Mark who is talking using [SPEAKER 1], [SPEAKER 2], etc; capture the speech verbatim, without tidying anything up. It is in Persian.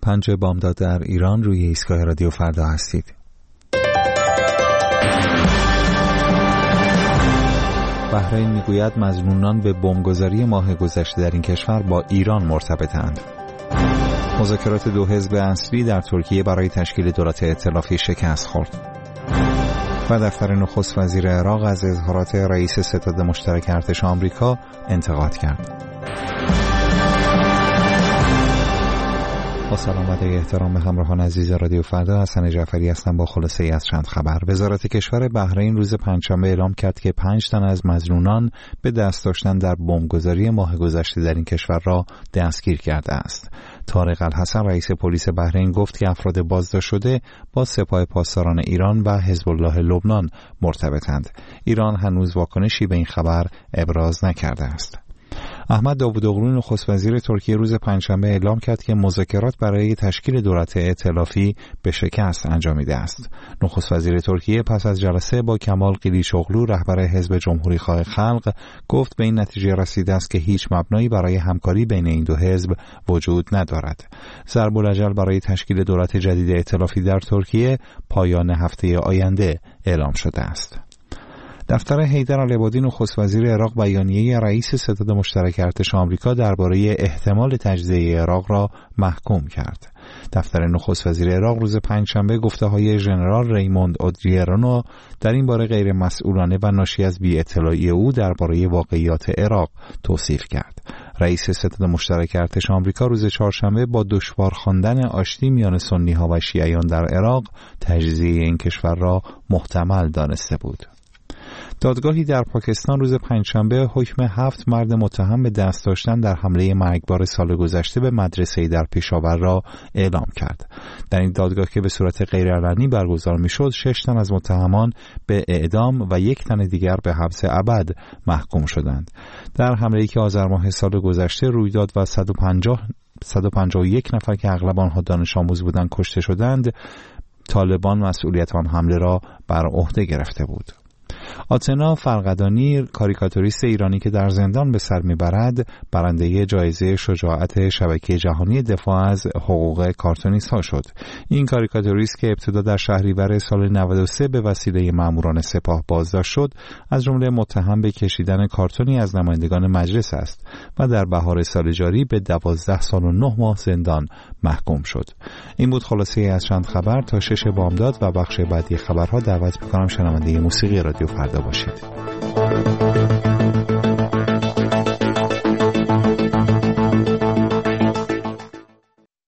[SPEAKER 1] پنج بامداد در ایران، روی ایستگاه رادیو فردا هستید. بحرین میگوید مظنونان به بمبگذاری ماه گذشته در این کشور با ایران مرتبطند. مذاکرات دو حزب اصلی در ترکیه برای تشکیل دولت ائتلافی شکست خورد. و دفتر نخست وزیر عراق از اظهارات رئیس ستاد مشترک ارتش آمریکا انتقاد کرد. با سلام و احترام به همراهان عزیز رادیو فردا، حسن جعفری هستم با خلاصه ای از چند خبر. وزارت کشور بحرین روز پنجشنبه اعلام کرد که پنج تن از مظنونان به دست داشتن در بمبگذاری ماه گذشته در این کشور را دستگیر کرده است. طارق الحسن رئیس پلیس بحرین گفت که افراد بازداشت شده با سپاه پاسداران ایران و حزب الله لبنان مرتبطند. ایران هنوز واکنشی به این خبر ابراز نکرده است. احمد داوودوغلو نخست وزیر ترکیه روز پنجشنبه اعلام کرد که مذاکرات برای تشکیل دولت ائتلافی به شکست انجامیده است. نخست وزیر ترکیه پس از جلسه با کمال قلیچوغلو رهبر حزب جمهوری‌خواه خلق گفت به این نتیجه رسیده است که هیچ مبنایی برای همکاری بین این دو حزب وجود ندارد. ضرب الاجل برای تشکیل دولت جدید ائتلافی در ترکیه پایان هفته آینده اعلام شده است. دفتر حیدر العبادی نخست وزیر عراق بیانیه رئیس ستاد مشترک ارتش آمریکا درباره احتمال تجزیه عراق را محکوم کرد. دفتر نخست وزیر عراق روز پنجشنبه گفته‌های ژنرال ریموند اودریانو در این باره غیر مسئولانه و ناشی از بی‌اطلاعی او درباره واقعیات عراق توصیف کرد. رئیس ستاد مشترک ارتش آمریکا روز چهارشنبه با دشوار خواندن آشتی میان سنی‌ها و شیعیان در عراق تجزیه این کشور را محتمل دانسته بود. دادگاهی در پاکستان روز پنجشنبه حکم هفت مرد متهم به دست داشتن در حمله مرگبار سال گذشته به مدرسه‌ای در پشاور را اعلام کرد. در این دادگاه که به صورت غیرعلنی برگزار می‌شد، شش تن از متهمان به اعدام و یک تن دیگر به حبس ابد محکوم شدند. در حمله‌ای که آذر ماه سال گذشته روی داد و صد و پنجاه و یک نفر که اغلب آنها دانش آموز بودند کشته شدند، طالبان مسئولیت آن حمله را بر عهده گرفته بود. آتنا فرقدانی، کاریکاتوریست ایرانی که در زندان به سر میبرد، برنده جایزه شجاعت شبکه جهانی دفاع از حقوق کارتونیست ها شد. این کاریکاتوریست که ابتدا در شهریور سال نود و سه به وسیله ماموران سپاه بازداشت شد، از جمله متهم به کشیدن کارتونی از نمایندگان مجلس است و در بهار سال جاری به دوازده سال و نه ماه زندان محکوم شد. این بود خلاصه از چند خبر. تا شش بامداد و بخش بعدی خبرها دعوت می‌کنم شنونده موسیقی رادیو فردا باشید.